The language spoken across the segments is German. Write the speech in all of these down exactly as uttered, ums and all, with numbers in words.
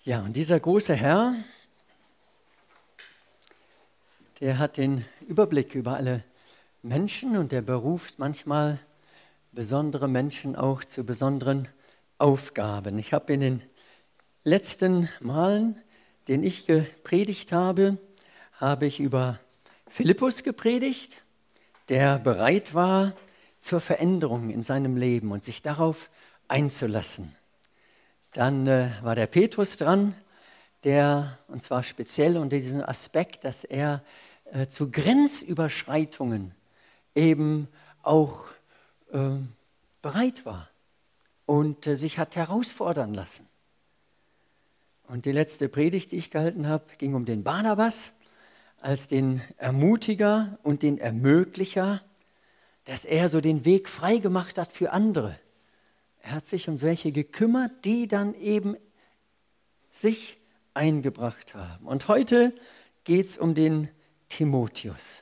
Ja, und dieser große Herr, der hat den Überblick über alle Menschen und der beruft manchmal besondere Menschen auch zu besonderen Aufgaben. Ich habe in den letzten Malen, den ich gepredigt habe, habe ich über Philippus gepredigt, der bereit war zur Veränderung in seinem Leben und sich darauf einzulassen. Dann äh, war der Petrus dran, der, und zwar speziell unter diesem Aspekt, dass er äh, zu Grenzüberschreitungen eben auch äh, bereit war und äh, sich hat herausfordern lassen. Und die letzte Predigt, die ich gehalten habe, ging um den Barnabas als den Ermutiger und den Ermöglicher, dass er so den Weg frei gemacht hat für andere. Er hat sich um solche gekümmert, die dann eben sich eingebracht haben. Und heute geht es um den Timotheus.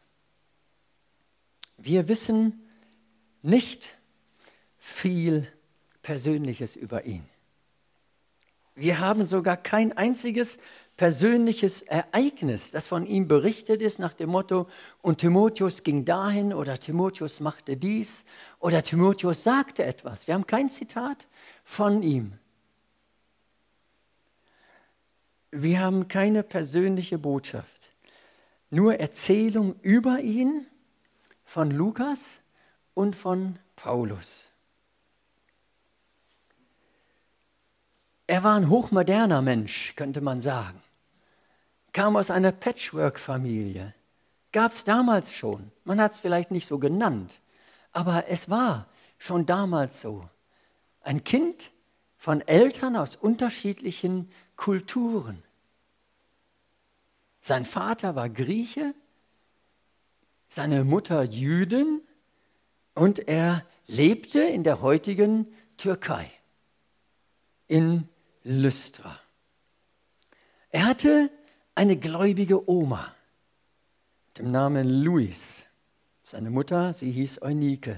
Wir wissen nicht viel Persönliches über ihn. Wir haben sogar kein einziges persönliches Ereignis, das von ihm berichtet ist nach dem Motto, und Timotheus ging dahin oder Timotheus machte dies oder Timotheus sagte etwas. Wir haben kein Zitat von ihm. Wir haben keine persönliche Botschaft, nur Erzählung über ihn von Lukas und von Paulus. Er war ein hochmoderner Mensch, könnte man sagen. Kam aus einer Patchwork-Familie. Gab es damals schon. Man hat es vielleicht nicht so genannt, aber es war schon damals so. Ein Kind von Eltern aus unterschiedlichen Kulturen. Sein Vater war Grieche, seine Mutter Jüdin und er lebte in der heutigen Türkei, in Lystra. Er hatte eine gläubige Oma mit dem Namen Luis. Seine Mutter, sie hieß Eunike.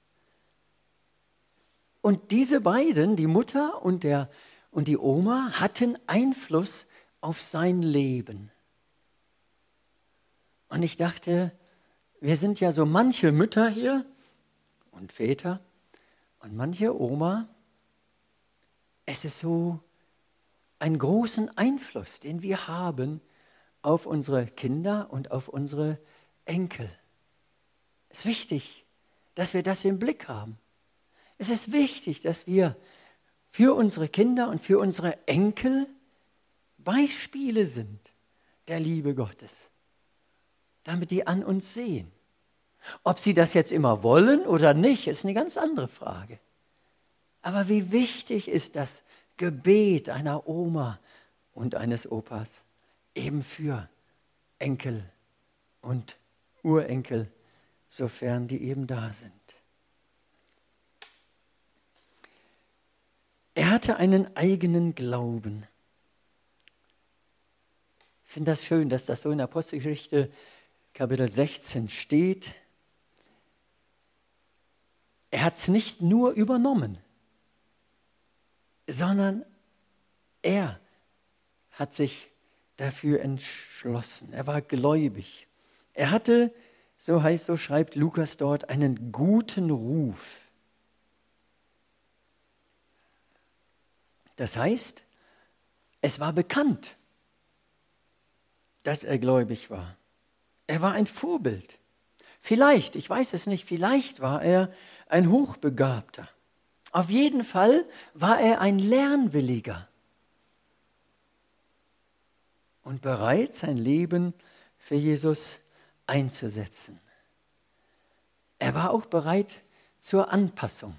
Und diese beiden, die Mutter und, der, und die Oma, hatten Einfluss auf sein Leben. Und ich dachte, wir sind ja so manche Mütter hier und Väter und manche Oma. Es ist so einen großen Einfluss, den wir haben auf unsere Kinder und auf unsere Enkel. Es ist wichtig, dass wir das im Blick haben. Es ist wichtig, dass wir für unsere Kinder und für unsere Enkel Beispiele sind der Liebe Gottes, damit die an uns sehen. Ob sie das jetzt immer wollen oder nicht, ist eine ganz andere Frage. Aber wie wichtig ist das Gebet einer Oma und eines Opas eben für Enkel und Urenkel, sofern die eben da sind. Er hatte einen eigenen Glauben. Ich finde das schön, dass das so in Apostelgeschichte Kapitel sechzehn steht. Er hat es nicht nur übernommen, sondern er hat sich dafür entschlossen. Er war gläubig. Er hatte, so heißt, so schreibt Lukas dort, einen guten Ruf. Das heißt, es war bekannt, dass er gläubig war. Er war ein Vorbild. Vielleicht, ich weiß es nicht, vielleicht war er ein Hochbegabter. Auf jeden Fall war er ein Lernwilliger und bereit, sein Leben für Jesus einzusetzen. Er war auch bereit zur Anpassung.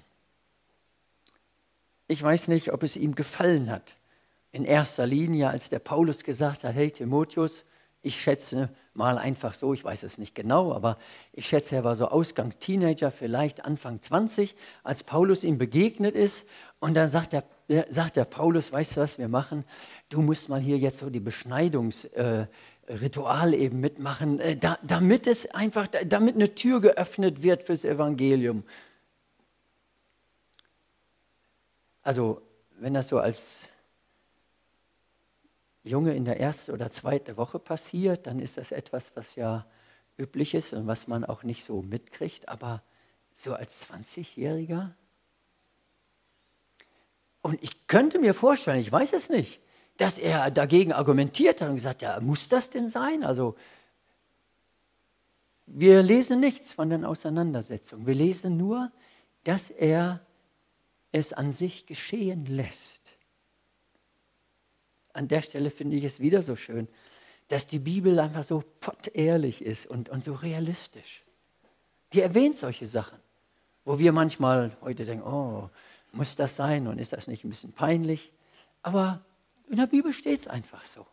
Ich weiß nicht, ob es ihm gefallen hat, in erster Linie, als der Paulus gesagt hat, hey Timotheus, ich schätze mal einfach so, ich weiß es nicht genau, aber ich schätze, er war so Ausgangs Teenager, vielleicht Anfang zwanzig, als Paulus ihm begegnet ist. Und dann sagt der, sagt der Paulus, weißt du, was wir machen? Du musst mal hier jetzt so die Beschneidungsritual äh, eben mitmachen, äh, da, damit es einfach, damit eine Tür geöffnet wird fürs Evangelium. Also, wenn das so als Junge in der ersten oder zweiten Woche passiert, dann ist das etwas, was ja üblich ist und was man auch nicht so mitkriegt. Aber so als zwanzigjähriger? Und ich könnte mir vorstellen, ich weiß es nicht, dass er dagegen argumentiert hat und gesagt, ja, muss das denn sein? Also wir lesen nichts von den Auseinandersetzungen. Wir lesen nur, dass er es an sich geschehen lässt. An der Stelle finde ich es wieder so schön, dass die Bibel einfach so pottehrlich ist und, und so realistisch. Die erwähnt solche Sachen, wo wir manchmal heute denken, oh, muss das sein und ist das nicht ein bisschen peinlich? Aber in der Bibel steht es einfach so.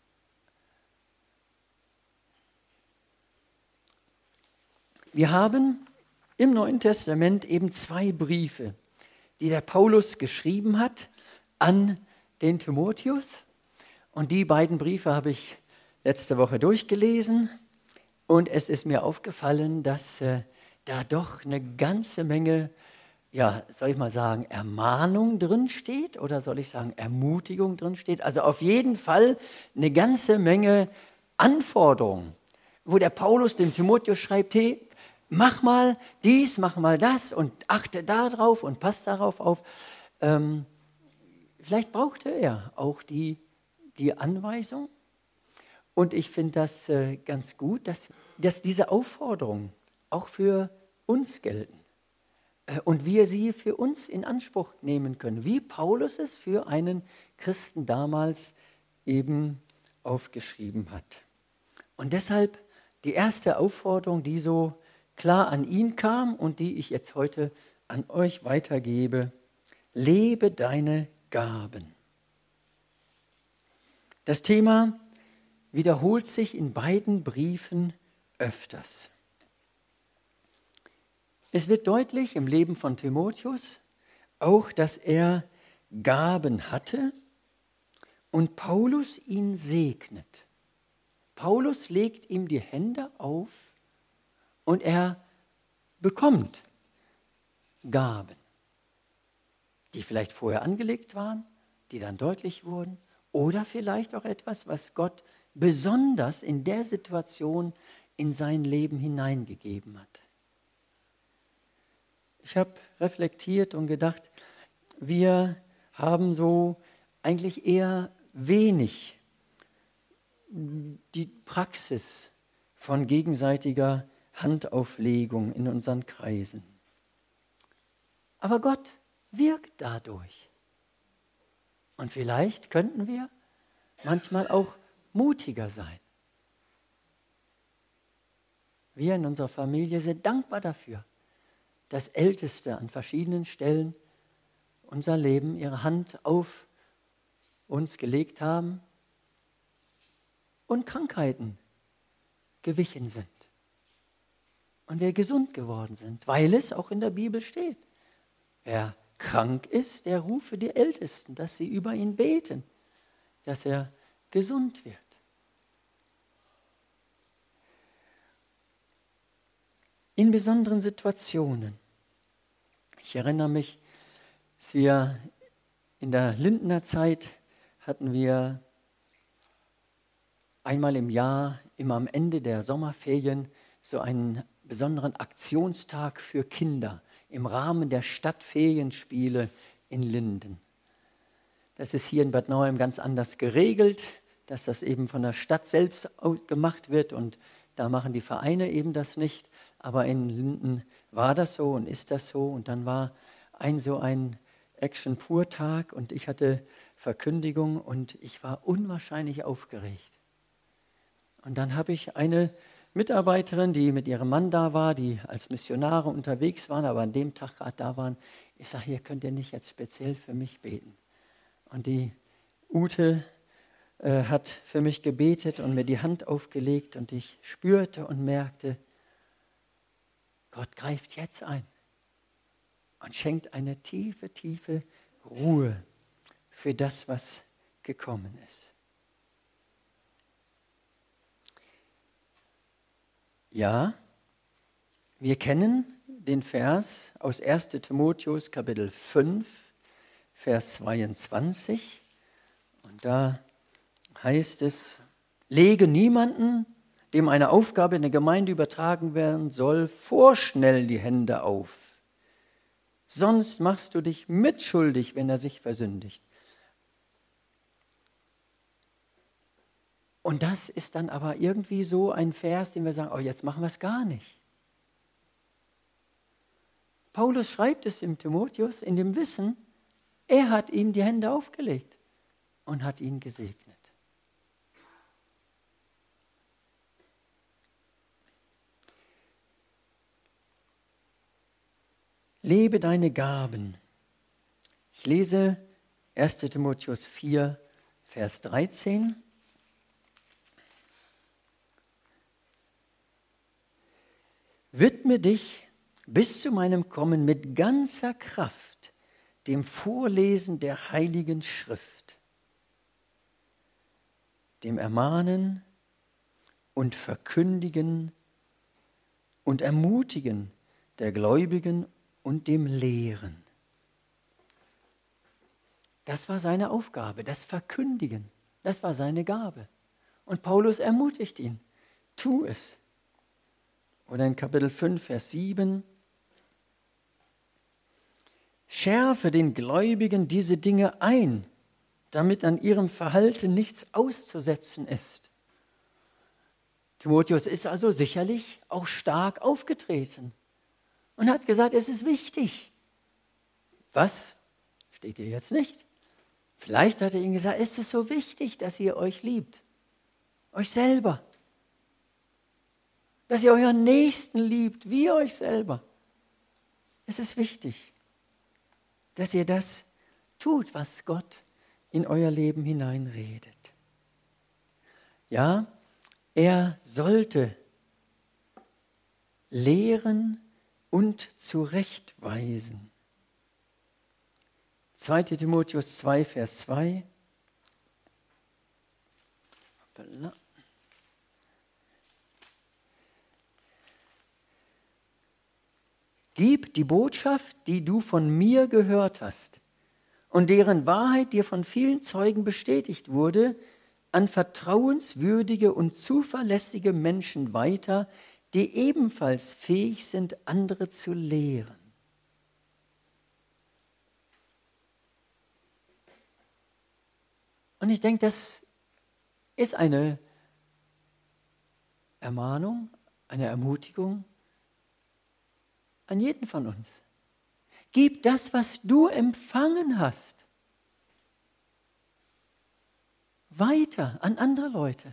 Wir haben im Neuen Testament eben zwei Briefe, die der Paulus geschrieben hat an den Timotheus. Und die beiden Briefe habe ich letzte Woche durchgelesen. Und es ist mir aufgefallen, dass äh, da doch eine ganze Menge, ja, soll ich mal sagen, Ermahnung drin steht oder soll ich sagen Ermutigung drin steht. Also auf jeden Fall eine ganze Menge Anforderungen, wo der Paulus dem Timotheus schreibt, hey, mach mal dies, mach mal das und achte darauf und pass darauf auf. Ähm, vielleicht brauchte er auch die, die Anweisung. Und ich finde das äh, ganz gut, dass, dass diese Aufforderungen auch für uns gelten äh, und wir sie für uns in Anspruch nehmen können, wie Paulus es für einen Christen damals eben aufgeschrieben hat. Und deshalb die erste Aufforderung, die so klar an ihn kam und die ich jetzt heute an euch weitergebe: Lebe deine Gaben. Das Thema wiederholt sich in beiden Briefen öfters. Es wird deutlich im Leben von Timotheus auch, dass er Gaben hatte und Paulus ihn segnet. Paulus legt ihm die Hände auf und er bekommt Gaben, die vielleicht vorher angelegt waren, die dann deutlich wurden, oder vielleicht auch etwas, was Gott besonders in der Situation in sein Leben hineingegeben hat. Ich habe reflektiert und gedacht, wir haben so eigentlich eher wenig die Praxis von gegenseitiger Handauflegung in unseren Kreisen. Aber Gott wirkt dadurch. Und vielleicht könnten wir manchmal auch mutiger sein. Wir in unserer Familie sind dankbar dafür, dass Älteste an verschiedenen Stellen unser Leben ihre Hand auf uns gelegt haben und Krankheiten gewichen sind. Und wir gesund geworden sind, weil es auch in der Bibel steht. Wer krank ist, der rufe die Ältesten, dass sie über ihn beten, dass er gesund wird. In besonderen Situationen. Ich erinnere mich, dass wir in der Lindener Zeit hatten wir einmal im Jahr, immer am Ende der Sommerferien, so einen besonderen Aktionstag für Kinder im Rahmen der Stadtferienspiele in Linden. Das ist hier in Bad Nauheim ganz anders geregelt, dass das eben von der Stadt selbst gemacht wird und da machen die Vereine eben das nicht. Aber in Linden war das so und ist das so. Und dann war ein so ein Action-Pur-Tag und ich hatte Verkündigung und ich war unwahrscheinlich aufgeregt. Und dann habe ich eine Mitarbeiterin, die mit ihrem Mann da war, die als Missionare unterwegs waren, aber an dem Tag gerade da waren. Ich sage, hier könnt ihr nicht jetzt speziell für mich beten. Und die Ute äh, hat für mich gebetet und mir die Hand aufgelegt und ich spürte und merkte, Gott greift jetzt ein und schenkt eine tiefe, tiefe Ruhe für das, was gekommen ist. Ja, wir kennen den Vers aus ersten Timotheus Kapitel fünf, Vers zweiundzwanzig. Und da heißt es, lege niemanden, dem eine Aufgabe in der Gemeinde übertragen werden soll, vorschnell die Hände auf. Sonst machst du dich mitschuldig, wenn er sich versündigt. Und das ist dann aber irgendwie so ein Vers, den wir sagen, oh, jetzt machen wir es gar nicht. Paulus schreibt es dem Timotheus in dem Wissen, er hat ihm die Hände aufgelegt und hat ihn gesegnet. Lebe deine Gaben. Ich lese erster Timotheus vier, Vers dreizehn. Widme dich bis zu meinem Kommen mit ganzer Kraft dem Vorlesen der Heiligen Schrift, dem Ermahnen und Verkündigen und Ermutigen der Gläubigen und dem Lehren. Das war seine Aufgabe, das Verkündigen, das war seine Gabe. Und Paulus ermutigt ihn, tu es. Oder in Kapitel fünf, Vers sieben. Schärfe den Gläubigen diese Dinge ein, damit an ihrem Verhalten nichts auszusetzen ist. Timotheus ist also sicherlich auch stark aufgetreten und hat gesagt, es ist wichtig. Was? Steht hier jetzt nicht. Vielleicht hat er ihnen gesagt, es ist so wichtig, dass ihr euch liebt. Euch selber. Dass ihr euren Nächsten liebt, wie euch selber. Es ist wichtig, dass ihr das tut, was Gott in euer Leben hineinredet. Ja, er sollte lehren und zurechtweisen. zweiter Timotheus zwei, Vers zwei. Gib die Botschaft, die du von mir gehört hast und deren Wahrheit dir von vielen Zeugen bestätigt wurde, an vertrauenswürdige und zuverlässige Menschen weiter, die ebenfalls fähig sind, andere zu lehren. Und ich denke, das ist eine Ermahnung, eine Ermutigung an jeden von uns. Gib das, was du empfangen hast, weiter an andere Leute.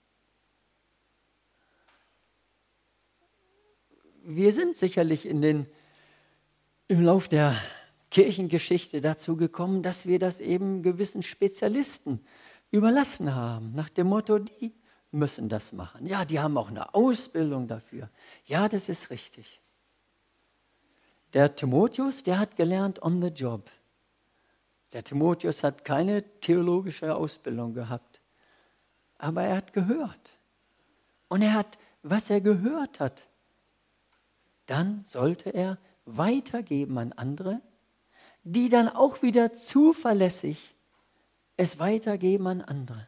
Wir sind sicherlich in den, im Lauf der Kirchengeschichte dazu gekommen, dass wir das eben gewissen Spezialisten überlassen haben, nach dem Motto, die müssen das machen. Ja, die haben auch eine Ausbildung dafür. Ja, das ist richtig. Der Timotheus, der hat gelernt on the job. Der Timotheus hat keine theologische Ausbildung gehabt, aber er hat gehört. Und er hat, was er gehört hat, dann sollte er weitergeben an andere, die dann auch wieder zuverlässig es weitergeben an andere.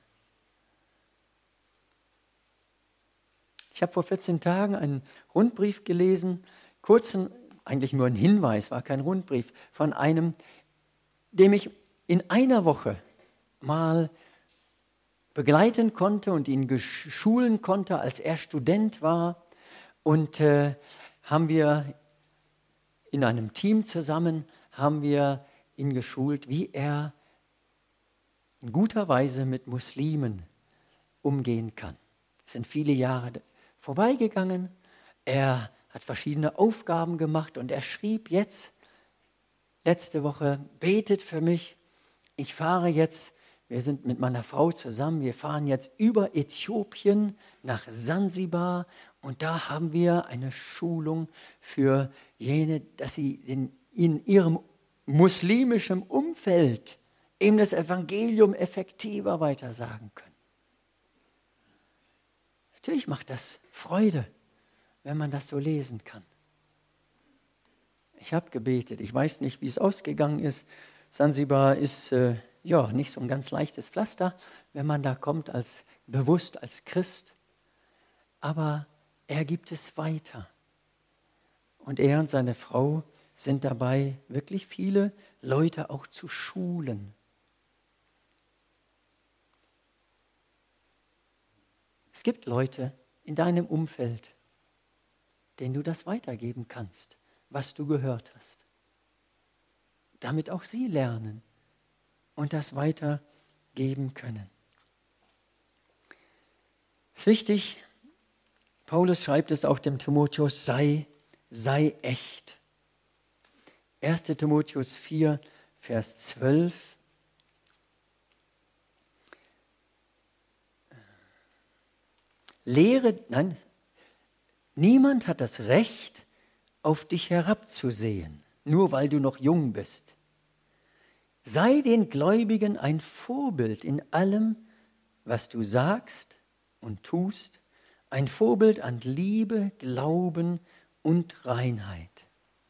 Ich habe vor vierzehn Tagen einen Rundbrief gelesen, kurzen, eigentlich nur ein Hinweis, war kein Rundbrief, von einem, dem ich in einer Woche mal begleiten konnte und ihn geschulen konnte, als er Student war. Und äh, haben wir in einem Team zusammen, haben wir ihn geschult, wie er in guter Weise mit Muslimen umgehen kann. Es sind viele Jahre vorbeigegangen. Er hat verschiedene Aufgaben gemacht und er schrieb jetzt, letzte Woche, betet für mich. Ich fahre jetzt, wir sind mit meiner Frau zusammen, wir fahren jetzt über Äthiopien nach Sansibar und da haben wir eine Schulung für jene, dass sie in, in ihrem muslimischen Umfeld eben das Evangelium effektiver weitersagen können. Natürlich macht das Freude, wenn man das so lesen kann. Ich habe gebetet, ich weiß nicht, wie es ausgegangen ist. Sansibar ist äh, ja, nicht so ein ganz leichtes Pflaster, wenn man da kommt als bewusst als Christ. Aber er gibt es weiter. Und er und seine Frau sind dabei, wirklich viele Leute auch zu schulen. Es gibt Leute in deinem Umfeld, denen du das weitergeben kannst, was du gehört hast. Damit auch sie lernen und das weitergeben können. Es ist wichtig, Paulus schreibt es auch dem Timotheus, sei, sei echt. erster Timotheus vier, Vers zwölf. Lehre, nein, niemand hat das Recht, auf dich herabzusehen, nur weil du noch jung bist. Sei den Gläubigen ein Vorbild in allem, was du sagst und tust, ein Vorbild an Liebe, Glauben und Reinheit.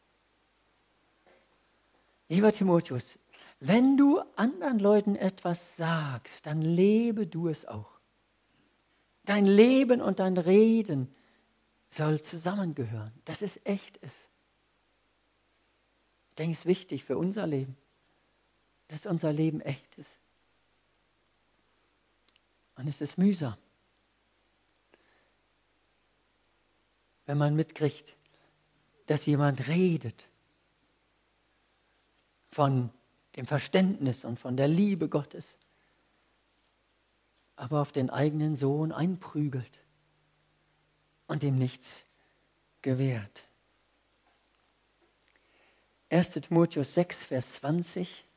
Lieber Timotheus, wenn du anderen Leuten etwas sagst, dann lebe du es auch. Dein Leben und dein Reden soll zusammengehören, dass es echt ist. Ich denke, es ist wichtig für unser Leben, dass unser Leben echt ist. Und es ist mühsam, wenn man mitkriegt, dass jemand redet von dem Verständnis und von der Liebe Gottes, aber auf den eigenen Sohn einprügelt und ihm nichts gewährt. erster Timotheus sechs, Vers zwanzig.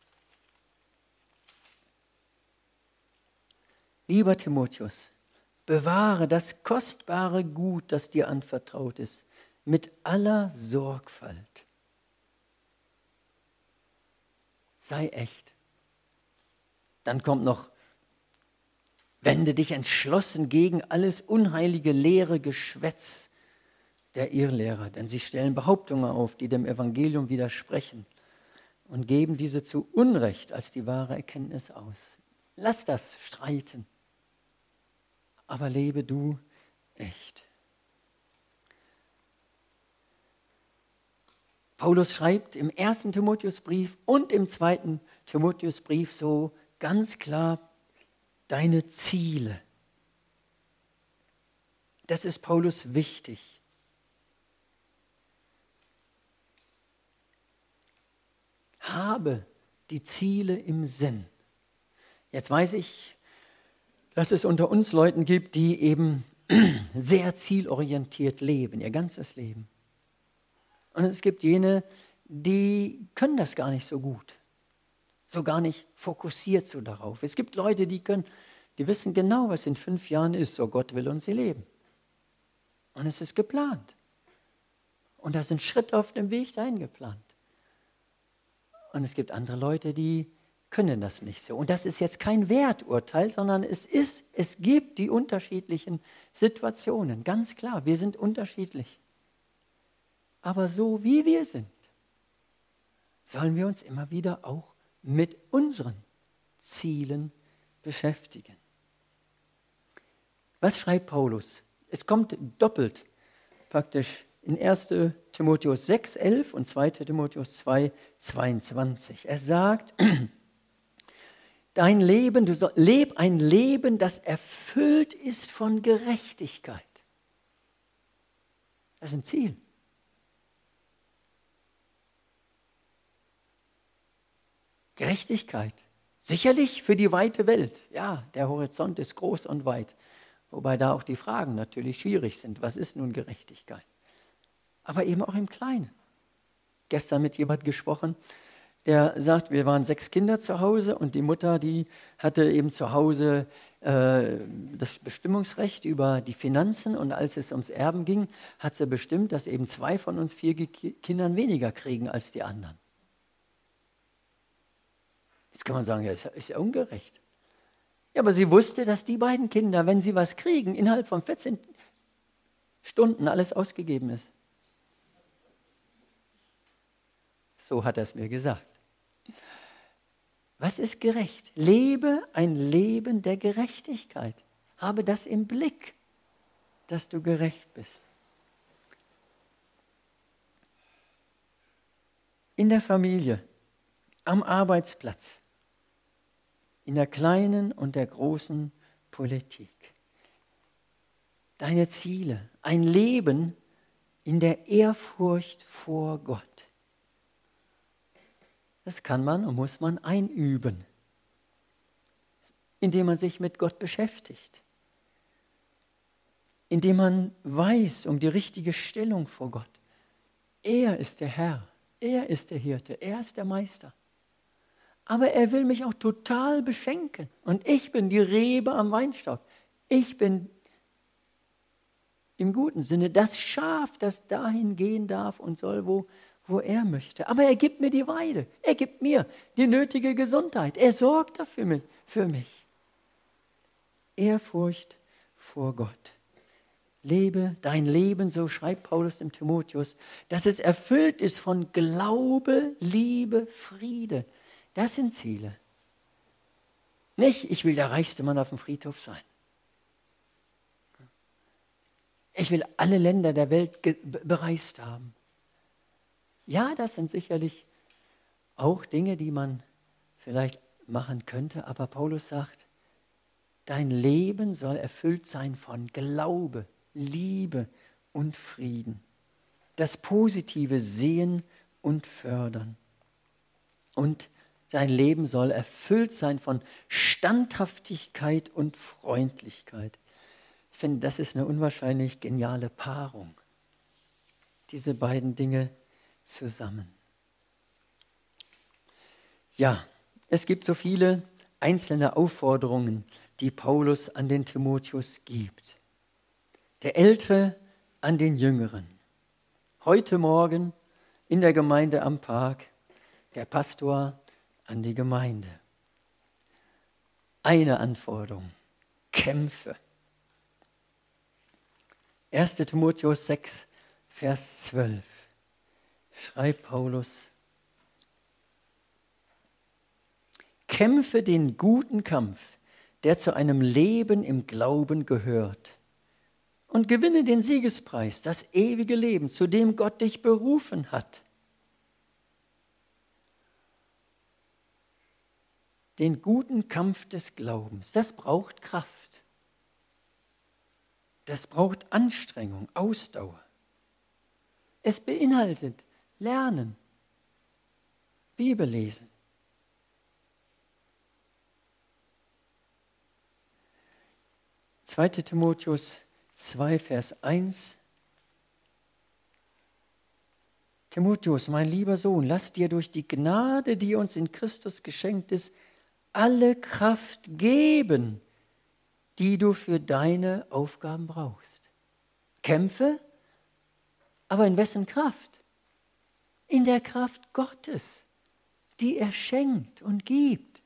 Lieber Timotheus, bewahre das kostbare Gut, das dir anvertraut ist, mit aller Sorgfalt. Sei echt. Dann kommt noch, wende dich entschlossen gegen alles unheilige Lehre, Geschwätz der Irrlehrer, denn sie stellen Behauptungen auf, die dem Evangelium widersprechen und geben diese zu Unrecht als die wahre Erkenntnis aus. Lass das streiten, aber lebe du echt. Paulus schreibt im ersten Timotheusbrief und im zweiten Timotheusbrief so ganz klar deine Ziele. Das ist Paulus wichtig. Habe die Ziele im Sinn. Jetzt weiß ich, dass es unter uns Leuten gibt, die eben sehr zielorientiert leben, ihr ganzes Leben. Und es gibt jene, die können das gar nicht so gut, so gar nicht fokussiert so darauf. Es gibt Leute, die können, die wissen genau, was in fünf Jahren ist, so Gott will und sie leben. Und es ist geplant. Und da sind Schritte auf dem Weg dahin geplant. Und es gibt andere Leute, die können das nicht so. Und das ist jetzt kein Werturteil, sondern es ist, es gibt die unterschiedlichen Situationen. Ganz klar, wir sind unterschiedlich. Aber so wie wir sind, sollen wir uns immer wieder auch mit unseren Zielen beschäftigen. Was schreibt Paulus? Es kommt doppelt praktisch in erster Timotheus sechs, elf und zweiter Timotheus zwei, zweiundzwanzig. Er sagt, dein Leben, du soll, leb ein Leben, das erfüllt ist von Gerechtigkeit. Das ist ein Ziel. Gerechtigkeit. Sicherlich für die weite Welt. Ja, der Horizont ist groß und weit. Wobei da auch die Fragen natürlich schwierig sind. Was ist nun Gerechtigkeit? Aber eben auch im Kleinen. Gestern mit jemand gesprochen, der sagt, wir waren sechs Kinder zu Hause und die Mutter, die hatte eben zu Hause äh, das Bestimmungsrecht über die Finanzen und als es ums Erben ging, hat sie bestimmt, dass eben zwei von uns vier Kindern weniger kriegen als die anderen. Jetzt kann man sagen, ja, ist, ist ja ungerecht. Ja, aber sie wusste, dass die beiden Kinder, wenn sie was kriegen, innerhalb von vierzehn Stunden alles ausgegeben ist. So hat er es mir gesagt. Was ist gerecht? Lebe ein Leben der Gerechtigkeit. Habe das im Blick, dass du gerecht bist. In der Familie, am Arbeitsplatz, in der kleinen und der großen Politik. Deine Ziele, ein Leben in der Ehrfurcht vor Gott. Das kann man und muss man einüben, indem man sich mit Gott beschäftigt, indem man weiß um die richtige Stellung vor Gott. Er ist der Herr, er ist der Hirte, er ist der Meister. Aber er will mich auch total beschenken. Und ich bin die Rebe am Weinstock. Ich bin im guten Sinne das Schaf, das dahin gehen darf und soll, wo, wo er möchte. Aber er gibt mir die Weide. Er gibt mir die nötige Gesundheit. Er sorgt dafür für mich. Ehrfurcht vor Gott. Lebe dein Leben, so schreibt Paulus dem Timotheus, dass es erfüllt ist von Glaube, Liebe, Friede. Das sind Ziele. Nicht, ich will der reichste Mann auf dem Friedhof sein. Ich will alle Länder der Welt bereist haben. Ja, das sind sicherlich auch Dinge, die man vielleicht machen könnte, aber Paulus sagt, dein Leben soll erfüllt sein von Glaube, Liebe und Frieden. Das Positive sehen und fördern. Und dein Leben soll erfüllt sein von Standhaftigkeit und Freundlichkeit. Ich finde, das ist eine unwahrscheinlich geniale Paarung. Diese beiden Dinge zusammen. Ja, es gibt so viele einzelne Aufforderungen, die Paulus an den Timotheus gibt. Der Ältere an den Jüngeren. Heute Morgen in der Gemeinde am Park, der Pastor an die Gemeinde. Eine Anforderung, kämpfe. erster Timotheus sechs, Vers zwölf, schreibt Paulus, kämpfe den guten Kampf, der zu einem Leben im Glauben gehört, und gewinne den Siegespreis, das ewige Leben, zu dem Gott dich berufen hat. Den guten Kampf des Glaubens, das braucht Kraft. Das braucht Anstrengung, Ausdauer. Es beinhaltet Lernen, Bibel lesen. zweiter Timotheus zwei, Vers eins. Timotheus, mein lieber Sohn, lass dir durch die Gnade, die uns in Christus geschenkt ist, alle Kraft geben, die du für deine Aufgaben brauchst. Kämpfe, aber in wessen Kraft? In der Kraft Gottes, die er schenkt und gibt.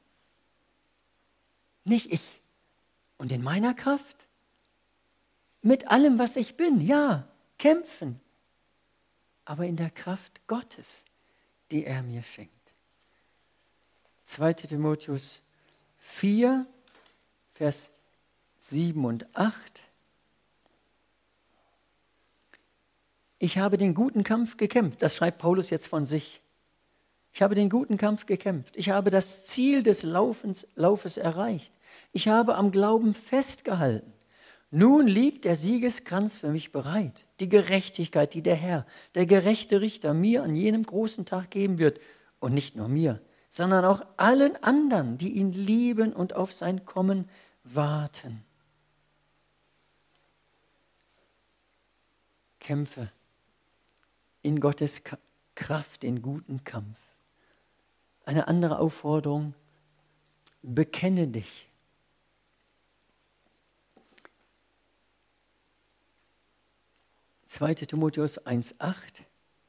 Nicht ich und in meiner Kraft. Mit allem, was ich bin, ja, kämpfen, aber in der Kraft Gottes, die er mir schenkt. zweiter Timotheus vier, Vers sieben und acht. Ich habe den guten Kampf gekämpft. Das schreibt Paulus jetzt von sich. Ich habe den guten Kampf gekämpft. Ich habe das Ziel des Laufens, Laufes erreicht. Ich habe am Glauben festgehalten. Nun liegt der Siegeskranz für mich bereit. Die Gerechtigkeit, die der Herr, der gerechte Richter, mir an jenem großen Tag geben wird. Und nicht nur mir, sondern auch allen anderen, die ihn lieben und auf sein Kommen warten. Kämpfe in Gottes Kraft den guten Kampf. Eine andere Aufforderung, bekenne dich. zweiter Timotheus eins, acht.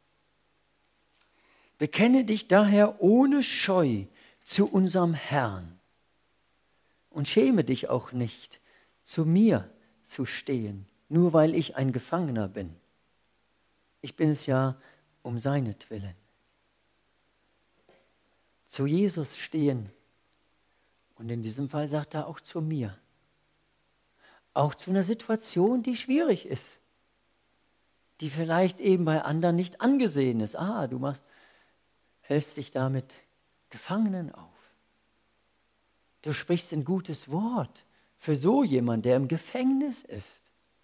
Bekenne dich daher ohne Scheu zu unserem Herrn und schäme dich auch nicht, zu mir zu stehen, nur weil ich ein Gefangener bin. Ich bin es ja um seinetwillen. Zu Jesus stehen Und in diesem Fall sagt er auch zu mir. Auch zu einer Situation, die schwierig ist. Die vielleicht eben bei anderen nicht angesehen ist. Ah, du machst, hältst dich da mit Gefangenen auf. Du sprichst ein gutes Wort für so jemanden, der im Gefängnis ist.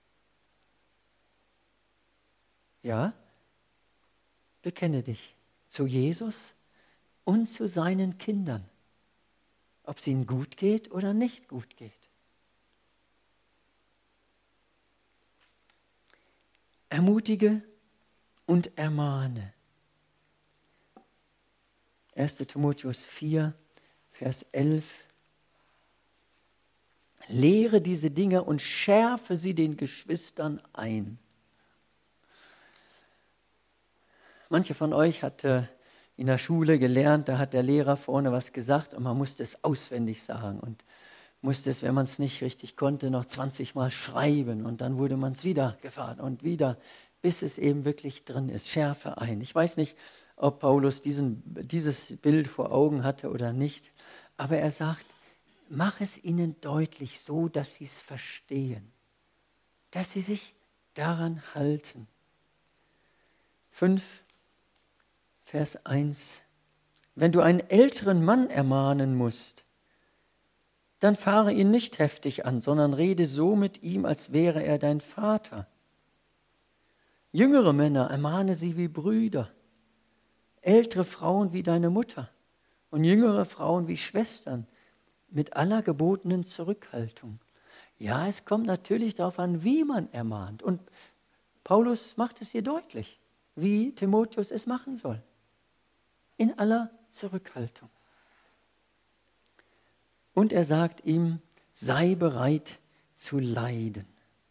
Ja, bekenne dich zu Jesus und zu seinen Kindern, ob es ihnen gut geht oder nicht gut geht. Ermutige und ermahne. erster Timotheus vier, Vers elf. Lehre diese Dinge und schärfe sie den Geschwistern ein. Manche von euch hat äh, in der Schule gelernt, da hat der Lehrer vorne was gesagt und man musste es auswendig sagen und musste es, wenn man es nicht richtig konnte, noch zwanzig Mal schreiben und dann wurde man es wieder gefahren und wieder, bis es eben wirklich drin ist. Schärfe ein. Ich weiß nicht, ob Paulus diesen, dieses Bild vor Augen hatte oder nicht, aber er sagt, mach es ihnen deutlich so, dass sie es verstehen, dass sie sich daran halten. fünf, Vers eins. Wenn du einen älteren Mann ermahnen musst, dann fahre ihn nicht heftig an, sondern rede so mit ihm, als wäre er dein Vater. Jüngere Männer ermahne sie wie Brüder, ältere Frauen wie deine Mutter und jüngere Frauen wie Schwestern, mit aller gebotenen Zurückhaltung. Ja, es kommt natürlich darauf an, wie man ermahnt. Und Paulus macht es hier deutlich, wie Timotheus es machen soll. In aller Zurückhaltung. Und er sagt ihm, sei bereit zu leiden.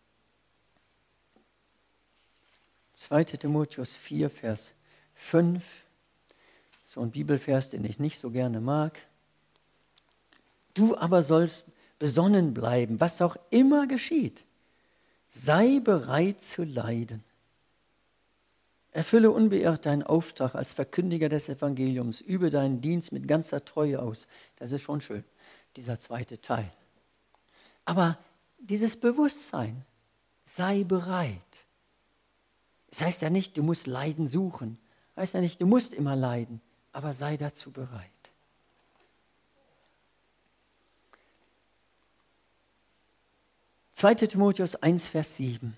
zweiter Timotheus vier, Vers fünf, so ein Bibelvers, den ich nicht so gerne mag. Du aber sollst besonnen bleiben, was auch immer geschieht. Sei bereit zu leiden. Erfülle unbeirrt deinen Auftrag als Verkündiger des Evangeliums. Übe deinen Dienst mit ganzer Treue aus. Das ist schon schön, dieser zweite Teil. Aber dieses Bewusstsein, sei bereit. Es heißt ja nicht, du musst Leiden suchen. Es heißt ja nicht, du musst immer leiden, aber sei dazu bereit. zweiter Timotheus eins, Vers sieben.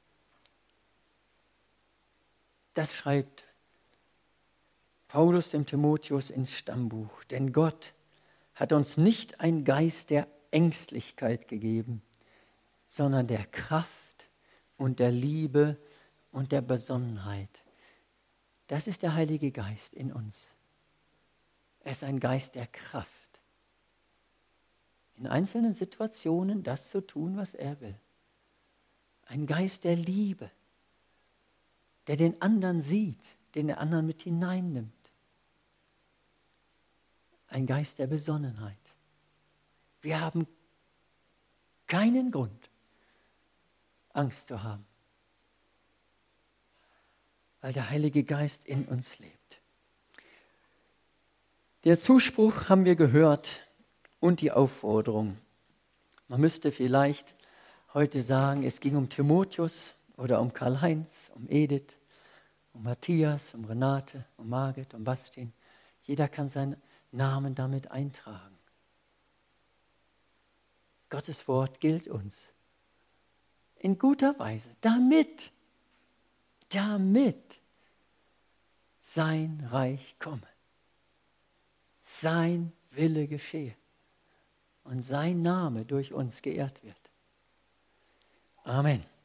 Das schreibt Paulus dem Timotheus ins Stammbuch. Denn Gott hat uns nicht einen Geist der Ängstlichkeit gegeben, sondern der Kraft und der Liebe und der Besonnenheit. Das ist der Heilige Geist in uns. Er ist ein Geist der Kraft. In einzelnen Situationen das zu tun, was er will. Ein Geist der Liebe, der den anderen sieht, den der anderen mit hineinnimmt. Ein Geist der Besonnenheit. Wir haben keinen Grund, Angst zu haben, weil der Heilige Geist in uns lebt. Der Zuspruch haben wir gehört und die Aufforderung. Man müsste vielleicht heute sagen, es ging um Timotheus oder um Karl-Heinz, um Edith, um Matthias, um Renate, um Margit, um Bastin. Jeder kann seinen Namen damit eintragen. Gottes Wort gilt uns. In guter Weise, damit, damit sein Reich komme, sein Wille geschehe und sein Name durch uns geehrt wird. Amen.